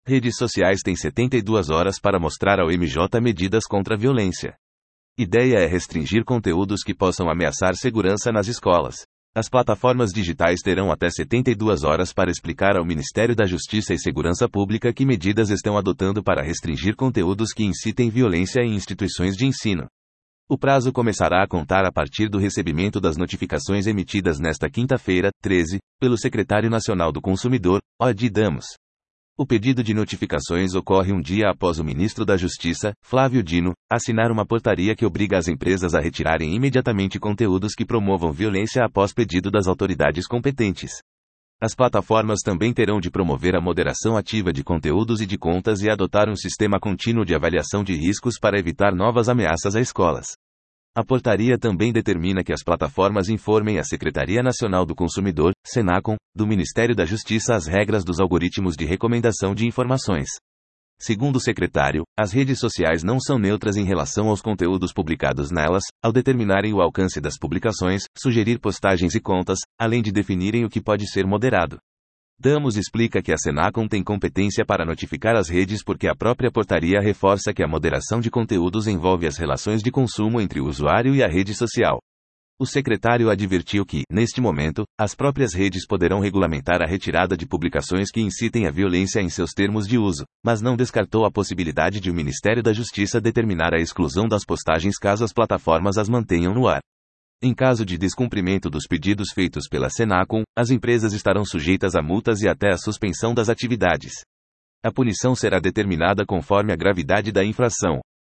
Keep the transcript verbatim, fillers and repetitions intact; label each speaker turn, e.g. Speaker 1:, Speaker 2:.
Speaker 1: Redes sociais têm setenta e duas horas para mostrar ao M J medidas contra a violência. Ideia é restringir conteúdos que possam ameaçar segurança nas escolas. As plataformas digitais terão até setenta e duas horas para explicar ao Ministério da Justiça e Segurança Pública que medidas estão adotando para restringir conteúdos que incitem violência em instituições de ensino. O prazo começará a contar a partir do recebimento das notificações emitidas nesta quinta-feira, treze, pelo Secretário Nacional do Consumidor, O D Damos. O pedido de notificações ocorre um dia após o ministro da Justiça, Flávio Dino, assinar uma portaria que obriga as empresas a retirarem imediatamente conteúdos que promovam violência após pedido das autoridades competentes. As plataformas também terão de promover a moderação ativa de conteúdos e de contas e adotar um sistema contínuo de avaliação de riscos para evitar novas ameaças a escolas. A portaria também determina que as plataformas informem a Secretaria Nacional do Consumidor, Senacom, do Ministério da Justiça as regras dos algoritmos de recomendação de informações. Segundo o secretário, as redes sociais não são neutras em relação aos conteúdos publicados nelas, ao determinarem o alcance das publicações, sugerir postagens e contas, além de definirem o que pode ser moderado. Damos explica que a Senacom tem competência para notificar as redes porque a própria portaria reforça que a moderação de conteúdos envolve as relações de consumo entre o usuário e a rede social. O secretário advertiu que, neste momento, as próprias redes poderão regulamentar a retirada de publicações que incitem a violência em seus termos de uso, mas não descartou a possibilidade de o Ministério da Justiça determinar a exclusão das postagens caso as plataformas as mantenham no ar. Em caso de descumprimento dos pedidos feitos pela Senacom, as empresas estarão sujeitas a multas e até a suspensão das atividades. A punição será determinada conforme a gravidade da infração.